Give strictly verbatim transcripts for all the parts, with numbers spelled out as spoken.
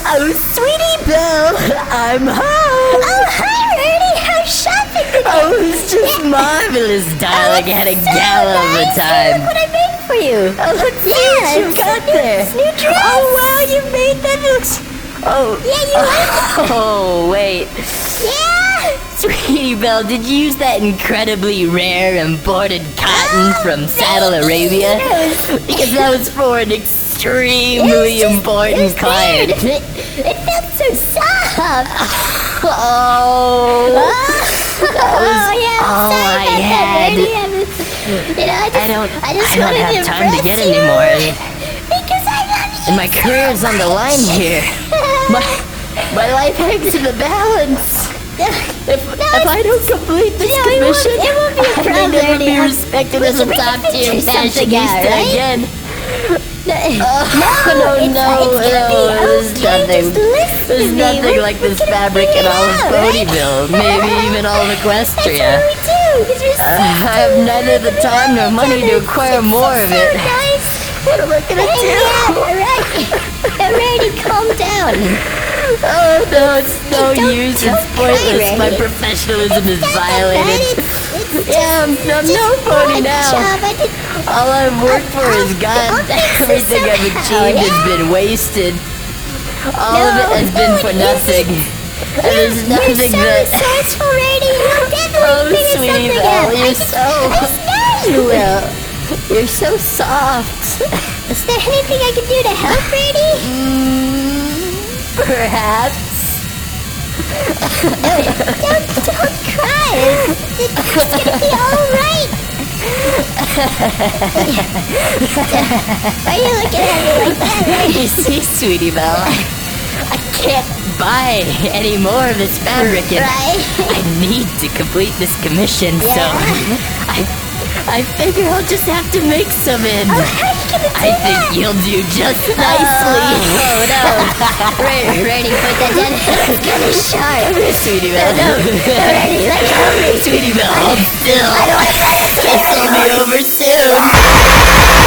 Oh, Sweetie Belle, I'm home. Oh, hi, Rudy. How's shopping today? Oh, it's just marvelous, darling. I had a so gala of a nice. time. Look what I made for you. Oh, let's see Yeah, what you've it's got a new- there. it's new dress. Oh, wow, you made that. It looks... Oh. Yeah, you like Oh, wait. it? Yeah. Sweetie Belle, did you use that incredibly rare imported cotton Oh, from Saddle Arabia? yes. Because that was for an extremely It was just- important it was client. weird. It, it felt so soft. Oh. Oh, yeah, I'm all sorry I about had. that, Rudy. I was, you know, I just, I don't, I just I don't wanted have to time to impress get you. anymore. Because I love you And my so career's on the line here. My, my life hangs in the balance. If, if I don't complete this No, it won't- commission, it won't be a I may problem, never be Ernie. I'm- respected as a we can top tier figure something fashionista out, right? again. No, Oh, no, no, it's, no, it's gonna no, be there's okay. nothing. Just listen There's to me. nothing We're- like we're this gonna fabric figure in it all of out, right? Ponyville, maybe even all of That's Equestria. what we do. Because we're so Uh, I have neither the time nor money to acquire more of it. So nice. What am I gonna Hey, do? yeah, alright. Alrighty, calm down. Oh no, it's no Don't- use. don't It's pointless. cry, My Randy. professionalism is Not that bad. violated. It's, it's Yeah, I'm, I'm just no pony one now. job. I did, All I've worked for I'll- is I'll gone. fix it Everything I've somehow, achieved has yeah? been wasted. All of it No, has been no, for this nothing. And there's You're nothing so that. resourceful, Randy. You'll definitely Oh, figure sweetie something Belle, out. I you're just, so. I just know you will. You're so soft. Is there anything I can do to help, Randy? Mm, perhaps. Don't, don't cry. It's, it's, it's gonna be all right. Why are you looking at me like that, Randy? You see, Sweetie Belle, I can't buy any more of this fabric, and Right? I need to complete this commission, so Yeah. I, I figure I'll just have to make some in. Oh, how are you gonna do I that? think you'll do just nicely. Oh, no. Randy, Randy, put that down. It's kind of sharp. Sweetie Belle. Randy, let go of me. Sweetie Belle, hold still. I don't want to let go. This will be over soon.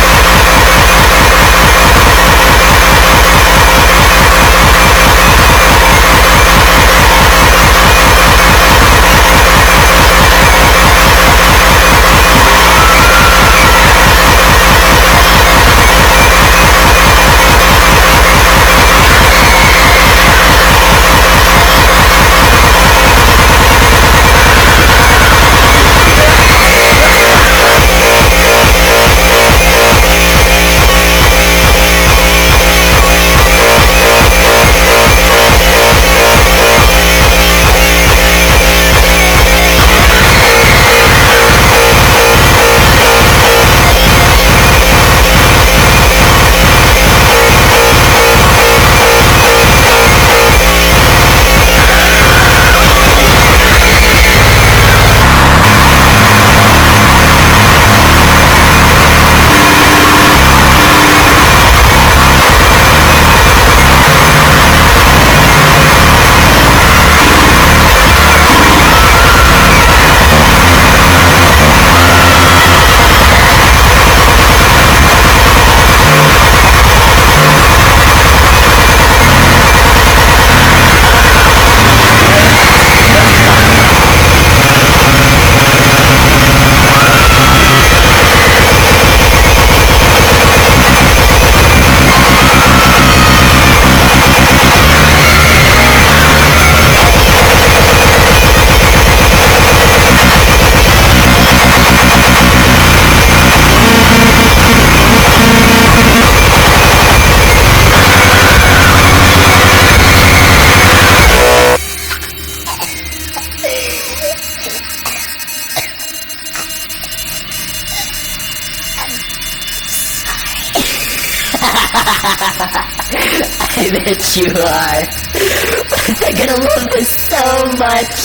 I bet you are. They're gonna love this so much.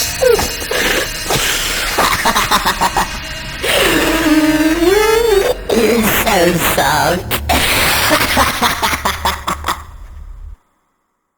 You're so soft.